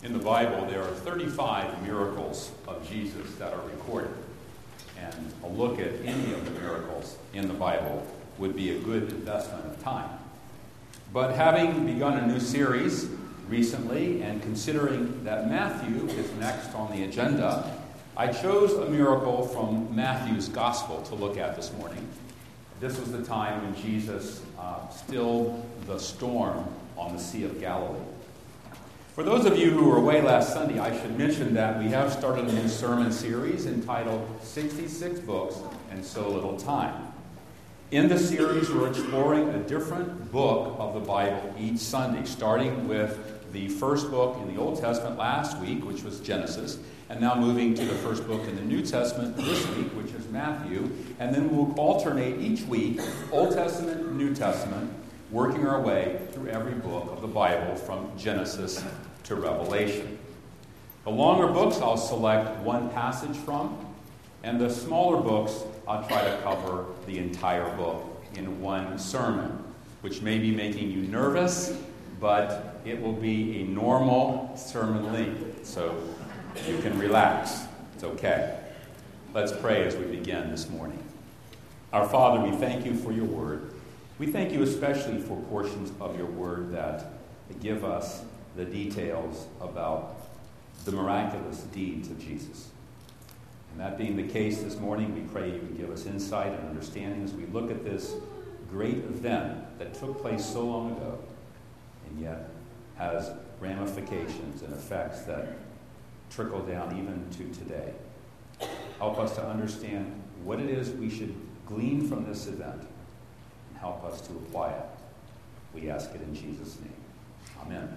In the Bible, there are 35 miracles of Jesus that are recorded. And a look at any of the miracles in the Bible would be a good investment of time. But having begun a new series recently, and considering that Matthew is next on the agenda, I chose a miracle from Matthew's Gospel to look at this morning. This was the time when Jesus stilled the storm on the Sea of Galilee. For those of you who were away last Sunday, I should mention that we have started a new sermon series entitled 66 Books and So Little Time. In the series, we're exploring a different book of the Bible each Sunday, starting with the first book in the Old Testament last week, which was Genesis, and now moving to the first book in the New Testament this week, which is Matthew, and then we'll alternate each week, Old Testament, New Testament, working our way through every book of the Bible from Genesis to Revelation. The longer books I'll select one passage from, and the smaller books I'll try to cover the entire book in one sermon, which may be making you nervous, but it will be a normal sermon length, so you can relax. It's okay. Let's pray as we begin this morning. Our Father, we thank you for your word. We thank you especially for portions of your word that give us the details about the miraculous deeds of Jesus. And that being the case this morning, we pray you would give us insight and understanding as we look at this great event that took place so long ago and yet has ramifications and effects that trickle down even to today. Help us to understand what it is we should glean from this event and help us to apply it. We ask it in Jesus' name. Amen.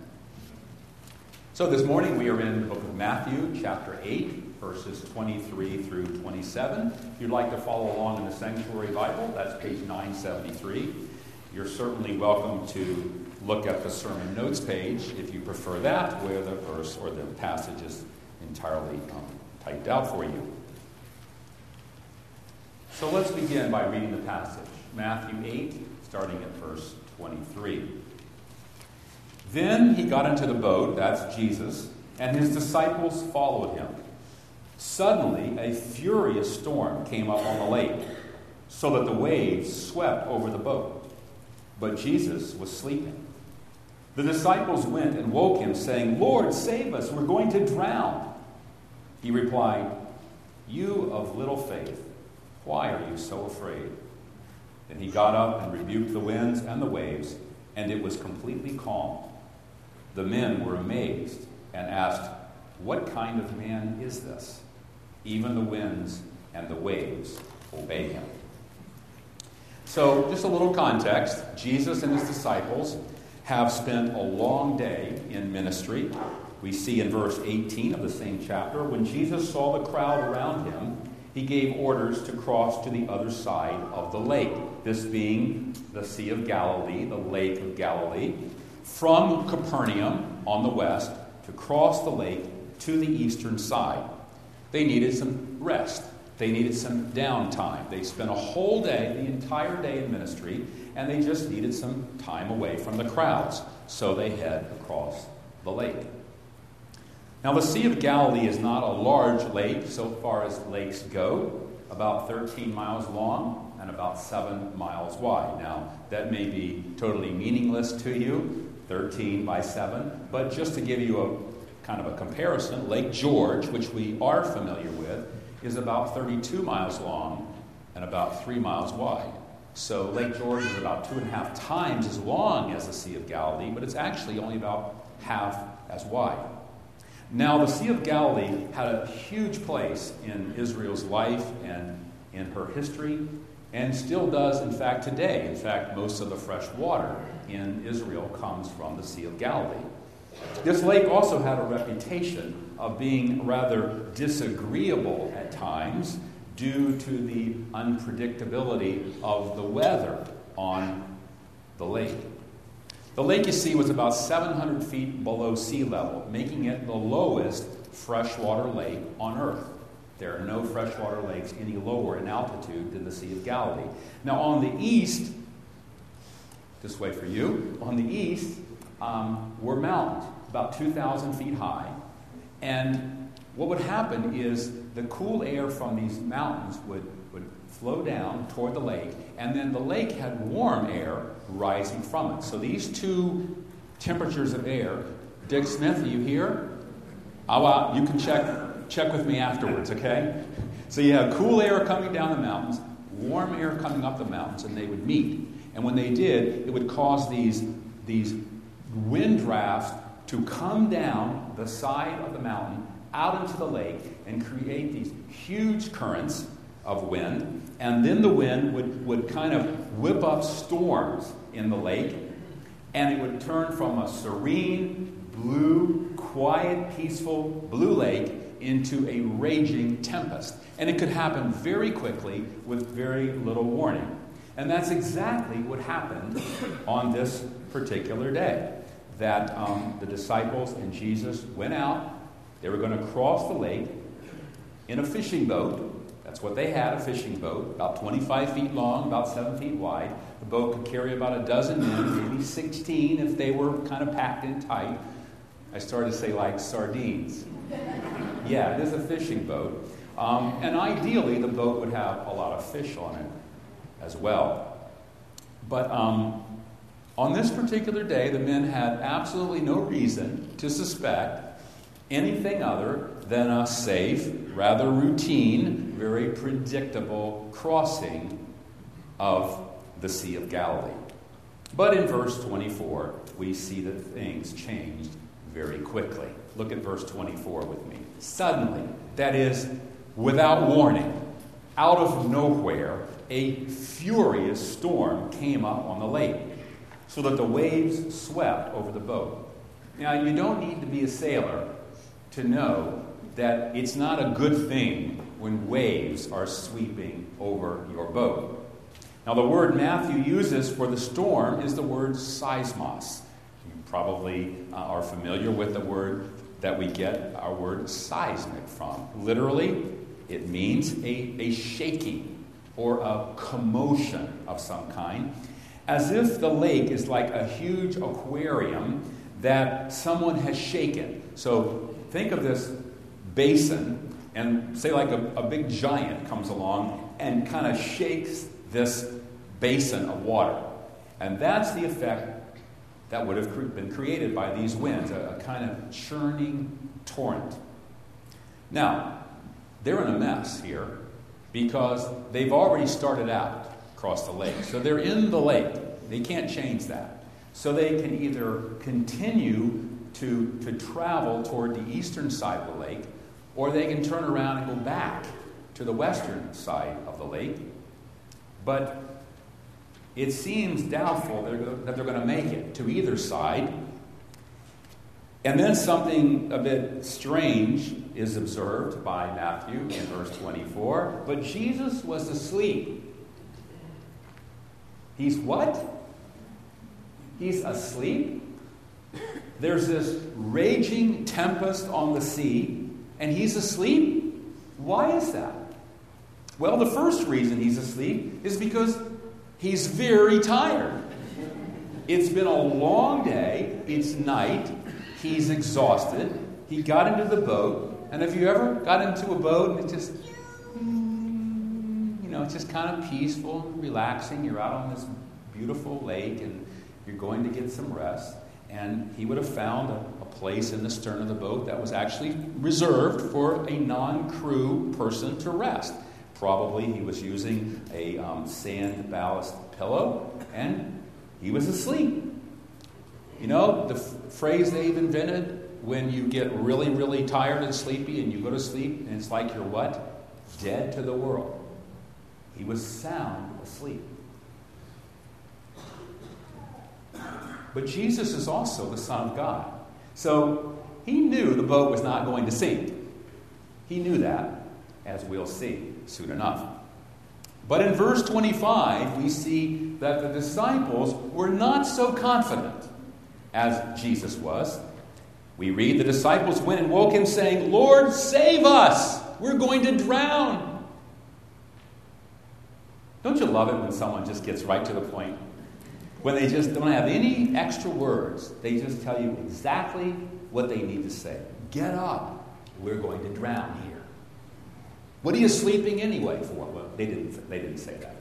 So this morning we are in the book of Matthew, chapter 8, verses 23 through 27. If you'd like to follow along in the Sanctuary Bible, that's page 973. You're certainly welcome to look at the sermon notes page if you prefer that, where the verse or the passage is entirely typed out for you. So let's begin by reading the passage. Matthew 8, starting at verse 23. Then he got into the boat, that's Jesus, and his disciples followed him. Suddenly, a furious storm came up on the lake, so that the waves swept over the boat. But Jesus was sleeping. The disciples went and woke him, saying, "Lord, save us, we're going to drown." He replied, "You of little faith, why are you so afraid?" Then he got up and rebuked the winds and the waves, and it was completely calm. The men were amazed and asked, "What kind of man is this? Even the winds and the waves obey him." So, just a little context. Jesus and his disciples have spent a long day in ministry. We see in verse 18 of the same chapter, when Jesus saw the crowd around him, he gave orders to cross to the other side of the lake, this being the Sea of Galilee, the Lake of Galilee, from Capernaum on the west to cross the lake to the eastern side. They needed some rest. They needed some downtime. They spent a whole day, the entire day in ministry, and they just needed some time away from the crowds. So they head across the lake. Now, the Sea of Galilee is not a large lake so far as lakes go, about 13 miles long and about 7 miles wide. Now, that may be totally meaningless to you, 13 by 7, but just to give you a kind of a comparison, Lake George, which we are familiar with, is about 32 miles long and about 3 miles wide. So Lake George is about 2.5 times as long as the Sea of Galilee, but it's actually only about half as wide. Now, the Sea of Galilee had a huge place in Israel's life and in her history, and still does, in fact, today. In fact, most of the fresh water in Israel comes from the Sea of Galilee. This lake also had a reputation of being rather disagreeable at times due to the unpredictability of the weather on the lake. The lake, you see, was about 700 feet below sea level, making it the lowest freshwater lake on Earth. There are no freshwater lakes any lower in altitude than the Sea of Galilee. Now, on the east, this way for you, on the east were mountains. about 2,000 feet high. And what would happen is the cool air from these mountains would flow down toward the lake, and then the lake had warm air rising from it. So these two temperatures of air, Dick Smith, are you here? You can check with me afterwards, okay? So you have cool air coming down the mountains, warm air coming up the mountains, and they would meet. And when they did, it would cause these wind drafts to come down the side of the mountain out into the lake and create these huge currents of wind. And then the wind would kind of whip up storms in the lake, and it would turn from a serene, blue, quiet, peaceful blue lake into a raging tempest. And it could happen very quickly with very little warning. And that's exactly what happened on this particular day. That the disciples and Jesus went out. They were going to cross the lake in a fishing boat. That's what they had, a fishing boat, about 25 feet long, about 7 feet wide. The boat could carry about a dozen men, maybe 16 if they were kind of packed in tight. I started to say like sardines. Yeah, it is a fishing boat. And ideally, the boat would have a lot of fish on it as well. But on this particular day, the men had absolutely no reason to suspect anything other than a safe, rather routine, very predictable crossing of the Sea of Galilee. But in verse 24, we see that things changed very quickly. Look at verse 24 with me. Suddenly, that is, without warning, out of nowhere, a furious storm came up on the lake, so that the waves swept over the boat. Now, you don't need to be a sailor to know that it's not a good thing when waves are sweeping over your boat. Now, the word Matthew uses for the storm is the word seismos. You probably are familiar with the word that we get our word seismic from. Literally, it means a shaking or a commotion of some kind, as if the lake is like a huge aquarium that someone has shaken. So think of this basin, and say like a big giant comes along and kind of shakes this basin of water. And that's the effect that would have been created by these winds, a kind of churning torrent. Now, they're in a mess here because they've already started out across the lake. So they're in the lake. They can't change that. So they can either continue to travel toward the eastern side of the lake, or they can turn around and go back to the western side of the lake. But it seems doubtful that they're going to make it to either side. And then something a bit strange is observed by Matthew in verse 24. But Jesus was asleep. He's what? He's asleep? There's this raging tempest on the sea, and he's asleep? Why is that? Well, the first reason he's asleep is because he's very tired. It's been a long day. It's night. He's exhausted. He got into the boat. And have you ever got into a boat and it's just, it's just kind of peaceful and relaxing. You're out on this beautiful lake and you're going to get some rest. And he would have found a place in the stern of the boat that was actually reserved for a non-crew person to rest. Probably he was using a sand ballast pillow, and he was asleep. You know, the phrase they've invented, when you get really, really tired and sleepy and you go to sleep, and it's like you're what? Dead to the world. He was sound asleep. But Jesus is also the Son of God. So he knew the boat was not going to sink. He knew that, as we'll see soon enough. But in verse 25, we see that the disciples were not so confident as Jesus was. We read, the disciples went and woke him, saying, "Lord, save us! We're going to drown." Don't you love it when someone just gets right to the point? when they just don't have any extra words. They just tell you exactly what they need to say. Get up. We're going to drown here. What are you sleeping anyway for? Well, they didn't say that.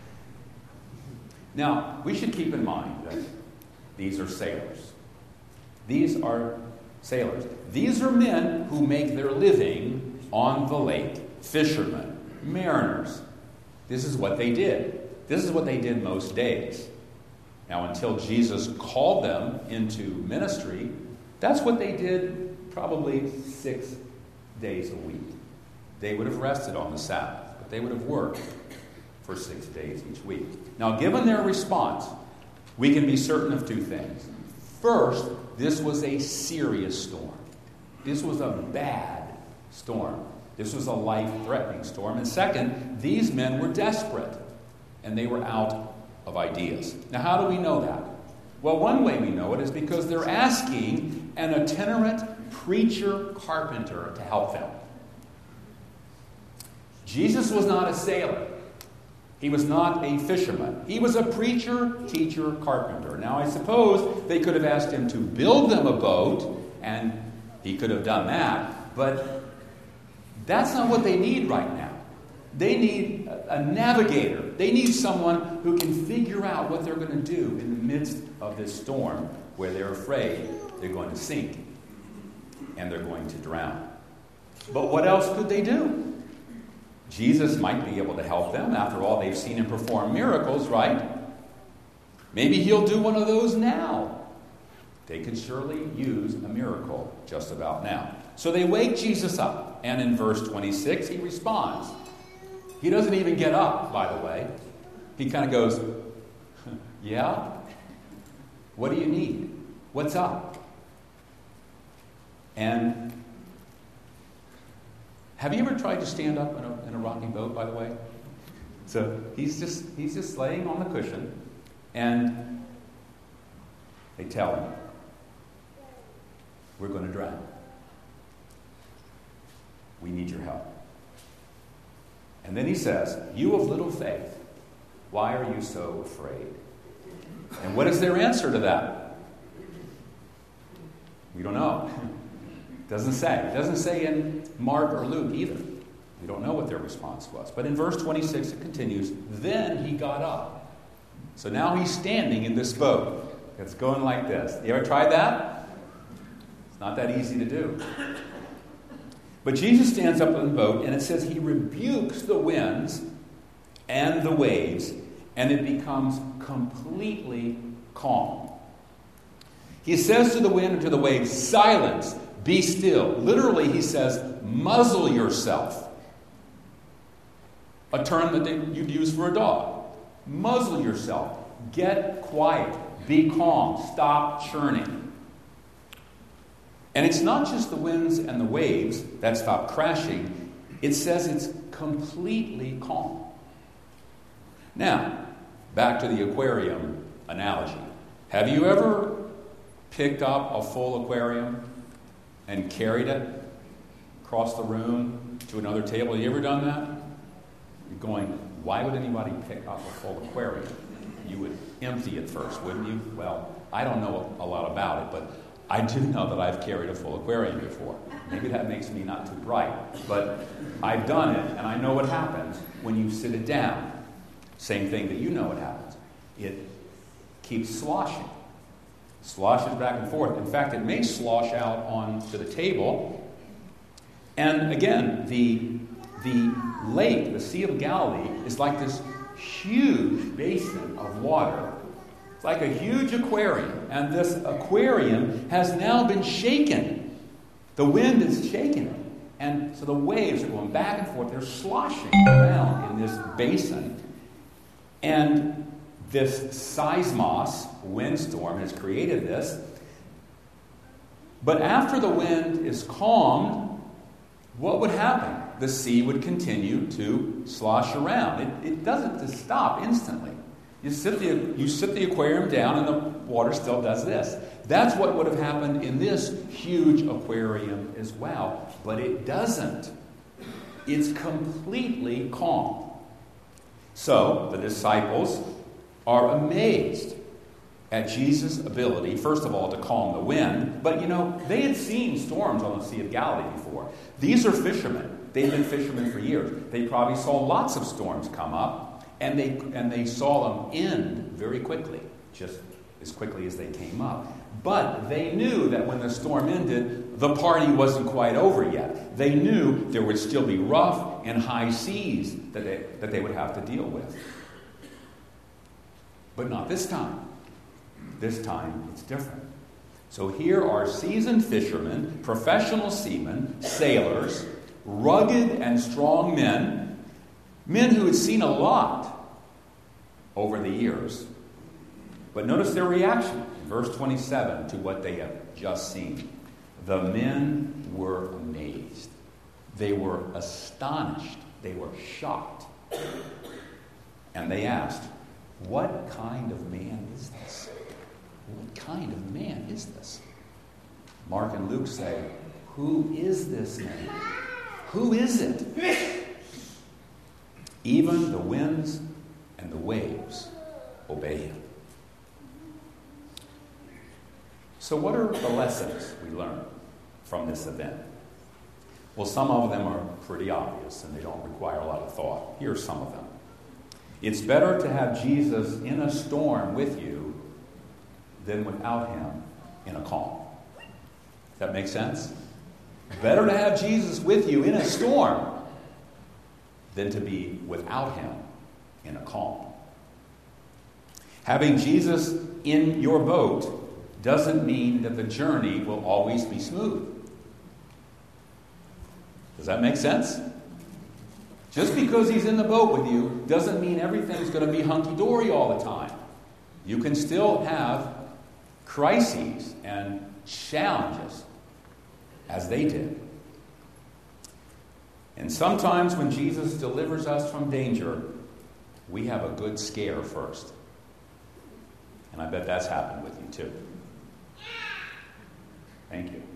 Now, we should keep in mind that these are sailors. These are sailors. These are men who make their living on the lake. Fishermen, mariners. This is what they did. This is what they did most days. Now, until Jesus called them into ministry, that's what they did probably 6 days a week. They would have rested on the Sabbath, but they would have worked for 6 days each week. Now, given their response, we can be certain of two things. First, this was a serious storm. This was a bad storm. This was a life-threatening storm. And second, these men were desperate, and they were out of ideas. Now, how do we know that? Well, one way we know it is because they're asking an itinerant preacher-carpenter to help them. Jesus was not a sailor. He was not a fisherman. He was a preacher, teacher, carpenter. Now, I suppose they could have asked him to build them a boat, and he could have done that. But that's not what they need right now. They need a navigator. They need someone who can figure out what they're going to do in the midst of this storm where they're afraid they're going to sink and they're going to drown. But what else could they do? Jesus might be able to help them. After all, they've seen him perform miracles, right? Maybe he'll do one of those now. They could surely use a miracle just about now. So they wake Jesus up. And in verse 26, he responds. He doesn't even get up, by the way. He kind of goes, yeah? What do you need? What's up? And have you ever tried to stand up in a rocking boat, by the way? So he's just laying on the cushion, and they tell him, we're going to drown. We need your help. And then he says, you of little faith, why are you so afraid? And what is their answer to that? We don't know. Doesn't say. It doesn't say in Mark or Luke either. We don't know what their response was. But in verse 26 it continues, then he got up. So now he's standing in this boat. It's going like this. You ever tried that? It's not that easy to do. But Jesus stands up in the boat, and it says he rebukes the winds and the waves, and it becomes completely calm. He says to the wind and to the waves, silence, be still. Literally, he says, muzzle yourself. A term that you'd use for a dog. Muzzle yourself. Get quiet. Be calm. Stop churning. And it's not just the winds and the waves that stop crashing. It says it's completely calm. Now, back to the aquarium analogy. Have you ever picked up a full aquarium and carried it across the room to another table? Have you ever done that? You're going, why would anybody pick up a full aquarium? You would empty it first, wouldn't you? Well, I don't know a lot about it, but I do know that I've carried a full aquarium before. Maybe that makes me not too bright, but I've done it, and I know what happens when you sit it down. Same thing that you know what happens. It keeps sloshing. Sloshes back and forth. In fact, it may slosh out onto the table. And again, the lake, the Sea of Galilee, is like this huge basin of water. It's like a huge aquarium. And this aquarium has now been shaken. The wind is shaking it. And so the waves are going back and forth. They're sloshing around in this basin. And this seismos, windstorm, has created this. But after the wind is calmed, what would happen? The sea would continue to slosh around. It doesn't just stop instantly. You sit the aquarium down and the water still does this. That's what would have happened in this huge aquarium as well. But it doesn't. It's completely calm. So the disciples are amazed at Jesus' ability, first of all, to calm the wind. But, they had seen storms on the Sea of Galilee before. These are fishermen. They've been fishermen for years. They probably saw lots of storms come up, and they saw them end very quickly, just as quickly as they came up. But they knew that when the storm ended, the party wasn't quite over yet. They knew there would still be rough and high seas that they would have to deal with. But not this time. This time, it's different. So here are seasoned fishermen, professional seamen, sailors, rugged and strong men who had seen a lot over the years. But notice their reaction, verse 27, to what they have just seen. The men were amazed. They were astonished. They were shocked. And they asked, "What kind of man is this? What kind of man is this?" Mark and Luke say, "Who is this man? Who is it?" Even the winds and the waves obey him. So what are the lessons we learn from this event? Well, some of them are pretty obvious and they don't require a lot of thought. Here are some of them. It's better to have Jesus in a storm with you than without him in a calm. Does that make sense? Better to have Jesus with you in a storm than to be without him in a calm. Having Jesus in your boat doesn't mean that the journey will always be smooth. Does that make sense? Just because he's in the boat with you doesn't mean everything's going to be hunky-dory all the time. You can still have crises and challenges, as they did. And sometimes when Jesus delivers us from danger, we have a good scare first. And I bet that's happened with you too. Thank you.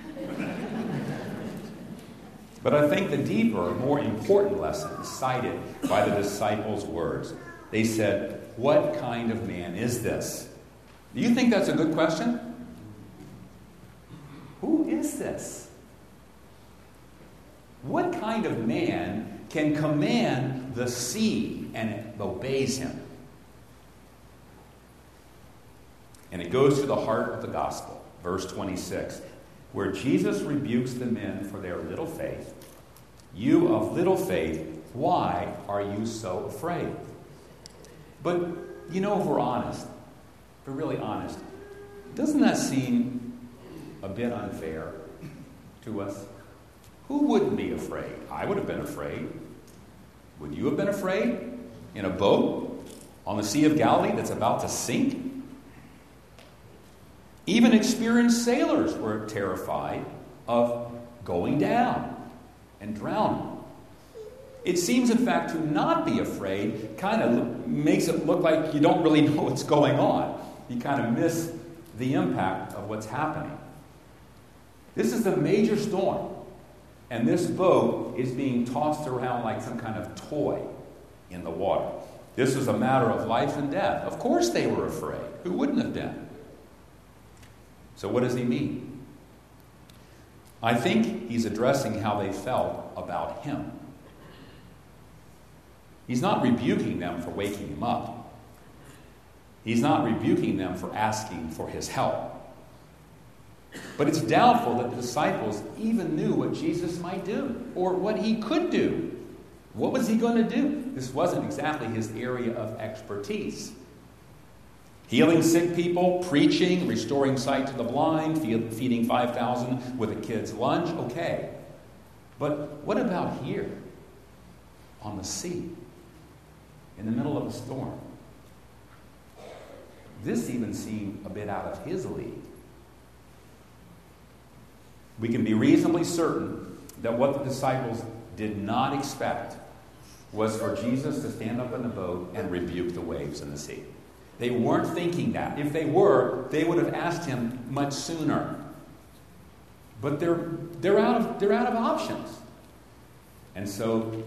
But I think the deeper, more important lesson is cited by the disciples' words. They said, "What kind of man is this?" Do you think that's a good question? Who is this? What kind of man can command the sea and it obeys him? And it goes to the heart of the gospel, verse 26, where Jesus rebukes the men for their little faith. "You of little faith, why are you so afraid?" But, if we're honest, if we're really honest, doesn't that seem a bit unfair to us? Who wouldn't be afraid? I would have been afraid. Would you have been afraid? In a boat on the Sea of Galilee that's about to sink? Even experienced sailors were terrified of going down and drowning. It seems, in fact, to not be afraid kind of makes it look like you don't really know what's going on. You kind of miss the impact of what's happening. This is a major storm, and this boat is being tossed around like some kind of toy in the water. This was a matter of life and death. Of course they were afraid. Who wouldn't have been? So what does he mean? I think he's addressing how they felt about him. He's not rebuking them for waking him up. He's not rebuking them for asking for his help. But it's doubtful that the disciples even knew what Jesus might do or what he could do. What was he going to do? This wasn't exactly his area of expertise. Healing sick people, preaching, restoring sight to the blind, feeding 5,000 with a kid's lunch, okay. But what about here on the sea, in the middle of a storm? This even seemed a bit out of his league. We can be reasonably certain that what the disciples did not expect was for Jesus to stand up in the boat and rebuke the waves in the sea. They weren't thinking that. If they were, they would have asked him much sooner. But they're out of options. And so,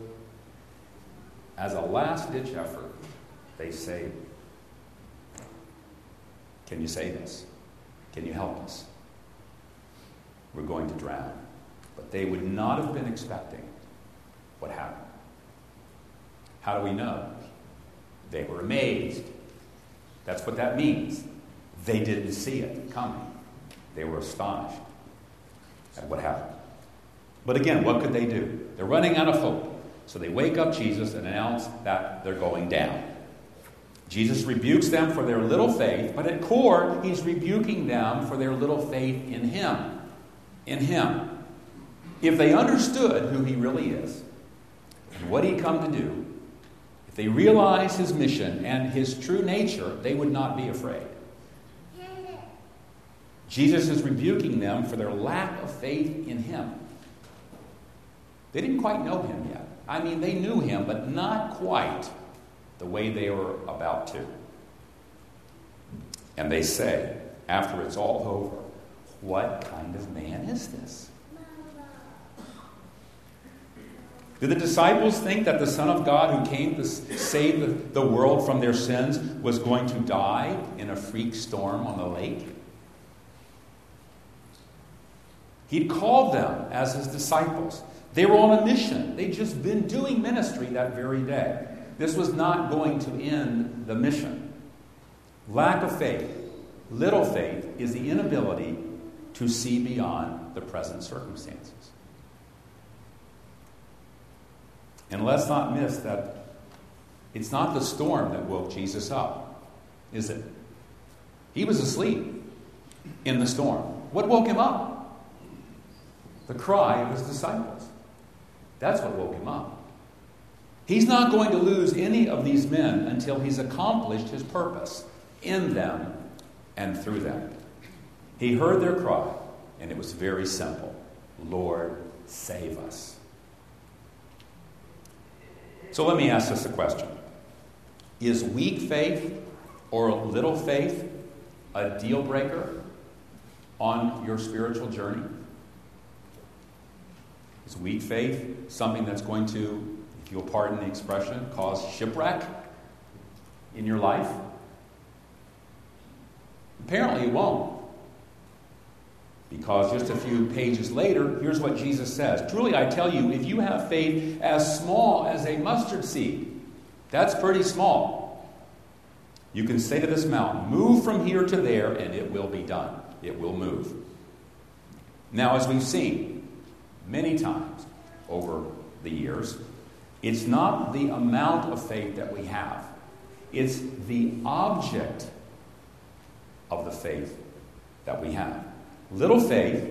as a last-ditch effort, they say, Can you save us? Can you help us? We're going to drown. But they would not have been expecting what happened. How do we know? They were amazed. That's what that means. They didn't see it coming. They were astonished at what happened. But again, what could they do? They're running out of hope. So they wake up Jesus and announce that they're going down. Jesus rebukes them for their little faith, but at core, he's rebuking them for their little faith in him. In him. If they understood who he really is and what he'd come to do, if they realized his mission and his true nature, they would not be afraid. Jesus is rebuking them for their lack of faith in him. They didn't quite know him yet. I mean, they knew him, but not quite the way they were about to. And they say, after it's all over, what kind of man is this? Did the disciples think that the Son of God who came to save the world from their sins was going to die in a freak storm on the lake? He'd called them as his disciples. They were on a mission. They'd just been doing ministry that very day. This was not going to end the mission. Lack of faith, little faith, is the inability to see beyond the present circumstances. And let's not miss that it's not the storm that woke Jesus up, is it? He was asleep in the storm. What woke him up? The cry of his disciples. That's what woke him up. He's not going to lose any of these men until he's accomplished his purpose in them and through them. He heard their cry, and it was very simple. Lord, save us. So let me ask this a question. Is weak faith or little faith a deal breaker on your spiritual journey? Is weak faith something that's going to, if you'll pardon the expression, cause shipwreck in your life? Apparently it won't. Because just a few pages later, here's what Jesus says. Truly I tell you, if you have faith as small as a mustard seed, that's pretty small. You can say to this mountain, move from here to there, and it will be done. It will move. Now, as we've seen many times over the years, it's not the amount of faith that we have. It's the object of the faith that we have. Little faith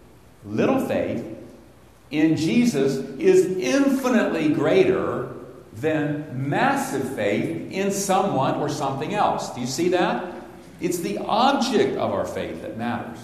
in Jesus is infinitely greater than massive faith in someone or something else. Do you see that? It's the object of our faith that matters.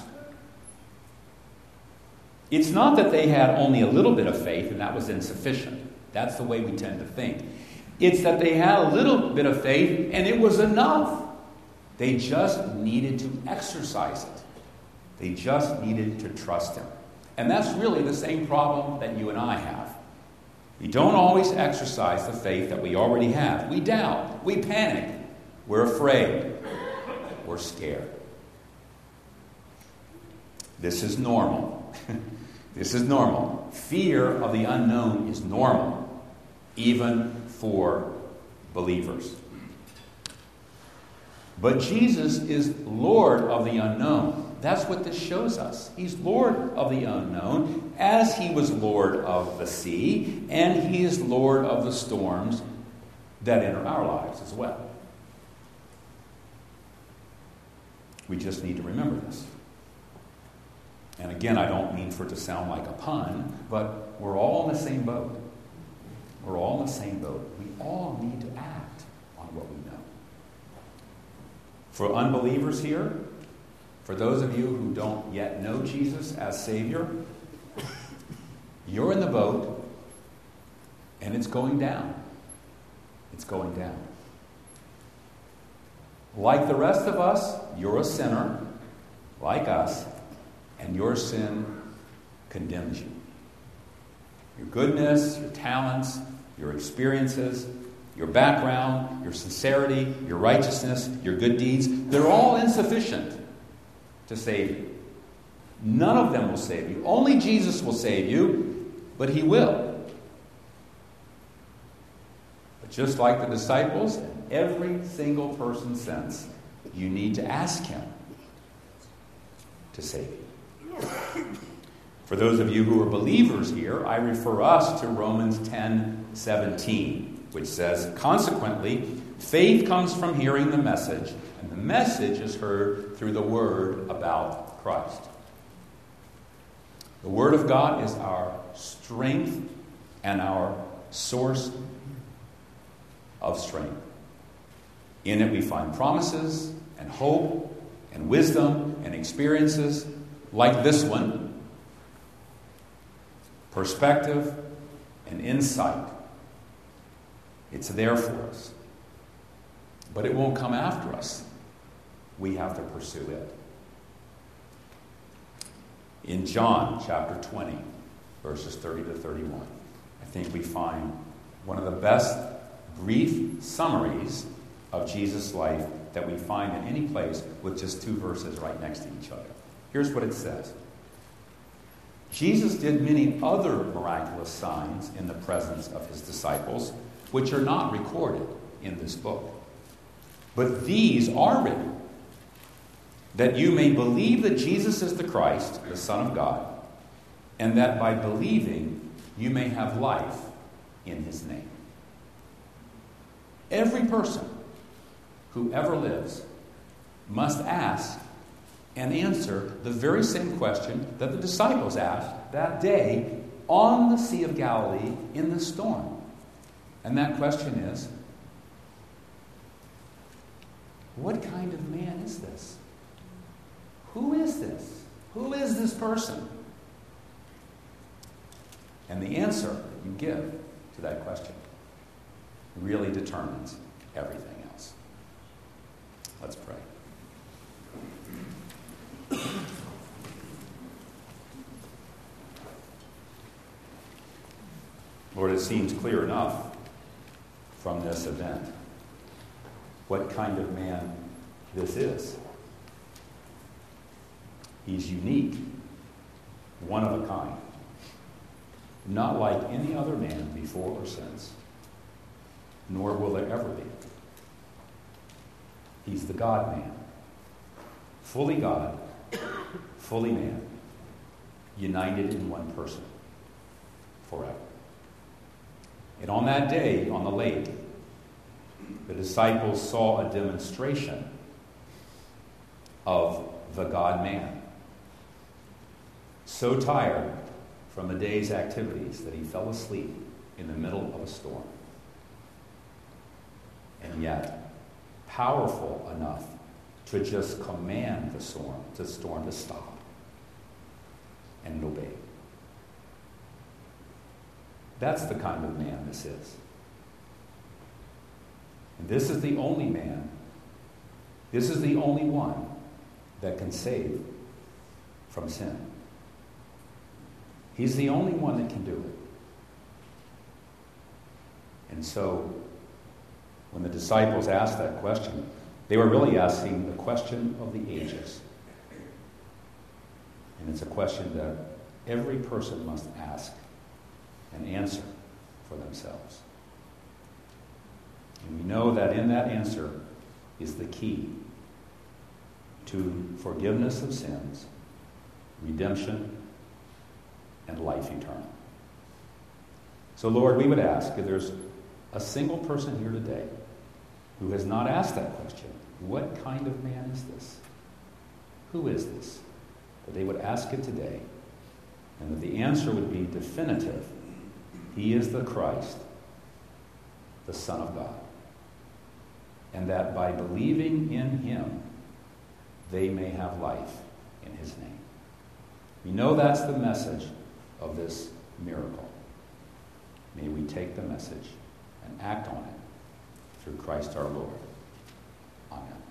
It's not that they had only a little bit of faith and that was insufficient. That's the way we tend to think. It's that they had a little bit of faith and it was enough. They just needed to exercise it. They just needed to trust him. And that's really the same problem that you and I have. We don't always exercise the faith that we already have. We doubt. We panic. We're afraid. We're scared. This is normal. This is normal. Fear of the unknown is normal, even for believers. But Jesus is Lord of the unknown. That's what this shows us. He's Lord of the unknown, as he was Lord of the sea, and he is Lord of the storms that enter our lives as well. We just need to remember this. And again, I don't mean for it to sound like a pun, but we're all in the same boat. We're all in the same boat. We all need to act on what we know. For unbelievers here, for those of you who don't yet know Jesus as Savior, you're in the boat and it's going down. It's going down. Like the rest of us, you're a sinner, like us, and your sin condemns you. Your goodness, your talents, your experiences, your background, your sincerity, your righteousness, your good deeds, they're all insufficient to save you. None of them will save you. Only Jesus will save you, but he will. But just like the disciples, and every single person since, you need to ask him to save you. For those of you who are believers here, I refer us to Romans 10:17, which says, consequently, faith comes from hearing the message, and the message is heard through the word about Christ. The word of God is our strength and our source of strength. In it we find promises and hope and wisdom and experiences like this one, perspective and insight. It's there for us. But it won't come after us. We have to pursue it. In John chapter 20, verses 30 to 31, I think we find one of the best brief summaries of Jesus' life that we find in any place with just two verses right next to each other. Here's what it says. Jesus did many other miraculous signs in the presence of his disciples, which are not recorded in this book. But these are written, that you may believe that Jesus is the Christ, the Son of God, and that by believing you may have life in his name. Every person who ever lives must ask and answer the very same question that the disciples asked that day on the Sea of Galilee in the storm. And that question is, what kind of man is this? Who is this? Who is this person? And the answer you give to that question really determines everything else. Let's pray. Lord, it seems clear enough from this event what kind of man this is. He's unique, one of a kind, not like any other man before or since, nor will there ever be. He's the God-man, fully God, fully man, united in one person forever. And on that day, on the lake, the disciples saw a demonstration of the God-man. So tired from the day's activities that he fell asleep in the middle of a storm. And yet, powerful enough to just command the storm to stop and obey. That's the kind of man this is. And this is the only man, this is the only one that can save from sin. He's the only one that can do it. And so, when the disciples asked that question, they were really asking the question of the ages. And it's a question that every person must ask and answer for themselves. And we know that in that answer is the key to forgiveness of sins, redemption, and life eternal. So, Lord, we would ask if there's a single person here today who has not asked that question, what kind of man is this? Who is this? That they would ask it today, and that the answer would be definitive. He is the Christ, the Son of God. And that by believing in him, they may have life in his name. We know that's the message of this miracle. May we take the message and act on it through Christ our Lord. Amen.